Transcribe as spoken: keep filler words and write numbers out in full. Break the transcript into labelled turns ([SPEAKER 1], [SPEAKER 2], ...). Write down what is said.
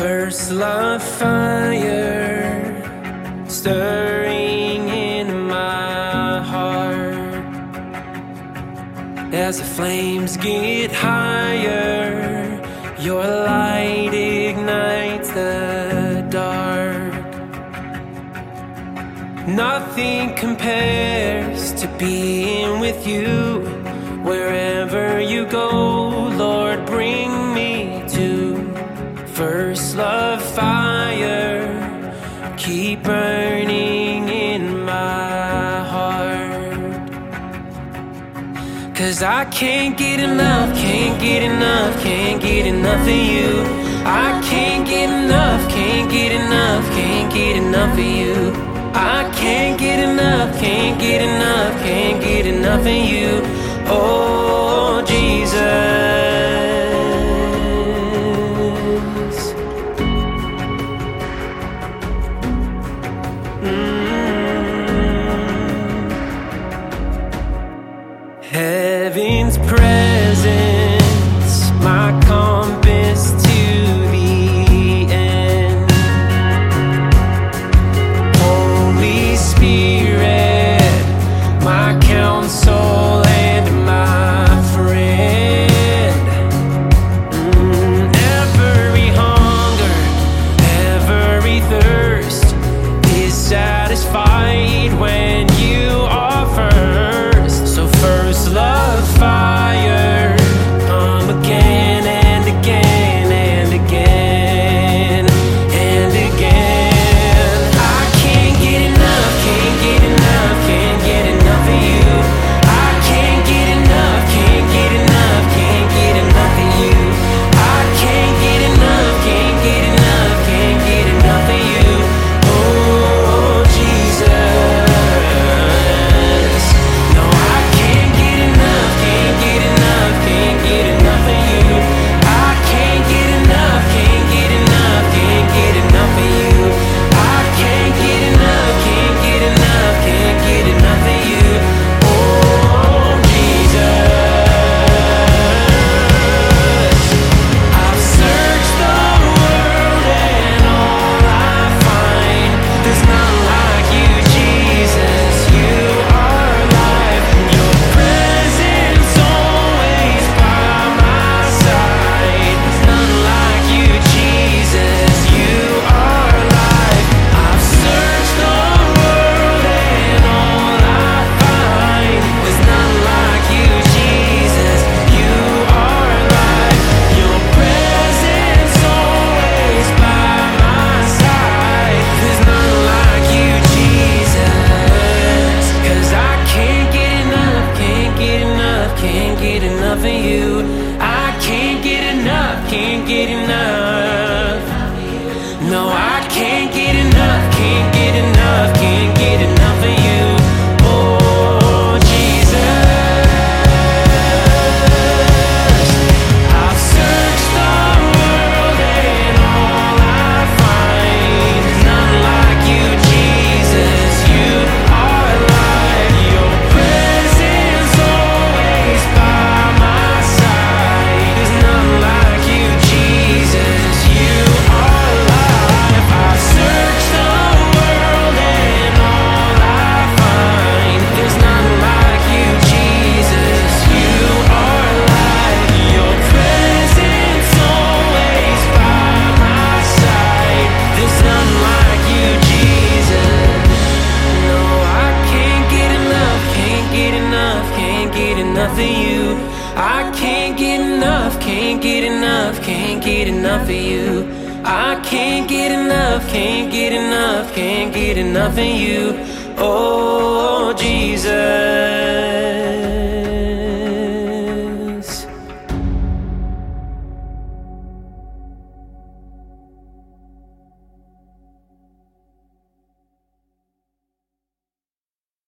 [SPEAKER 1] First love fire stirring in my heart. As the flames get higher, your light ignites the dark. Nothing compares to being with you. Wherever you go, Lord, bring me to. First love fire, keep burning in my heart. 'Cause I can't get enough, can't get enough, can't get enough of you. I can't get enough, can't get enough, can't get enough of you. I can't get enough, can't get enough, can't get enough of you. Oh, Jesus. Heaven's presence, my compass to the end. Holy Spirit, my counsel and my friend. Mm, every hunger, every thirst is satisfied when you are first. So first love fire, come again and again and again and again. I can't get enough, can't get enough, can't get enough of you. I can't get enough, can't get enough, can't get enough of you. I can't get enough, can't get enough, can't get enough of you. Oh, Jesus. No, I can't get enough, can't get enough, can't get enough of you. I can't get enough, can't get enough, can't get enough of you. I can't get enough, can't get enough, can't get enough of you. Oh, Jesus. I've searched the world and all I find, there's none like you, Jesus. You are life. Your presence always by my side. There's none like you, Jesus. You are life. I've searched the world and all I find, there's none like you, Jesus. You are life. Your presence always by my side. There's none like you, Jesus. 'Cause I can't get enough, can't get enough, can't get enough of you. I can't get enough, can't get enough. No, I can't get enough, can't get enough, can't get enough of you. Oh, Jesus. I've searched the world and all I find, none like you, Jesus. You are life. Your presence always by my side. There's none like you, Jesus. You are life. I've searched the world and all I find, there's none like you, Jesus. You are life. Your presence always by my side. There's none like you, Jesus. No, I can't get enough, can't get enough, can't get enough of you. I can't get enough, can't get enough, can't get enough of you. I can't get enough, can't get enough, can't get enough of you. Oh, Jesus.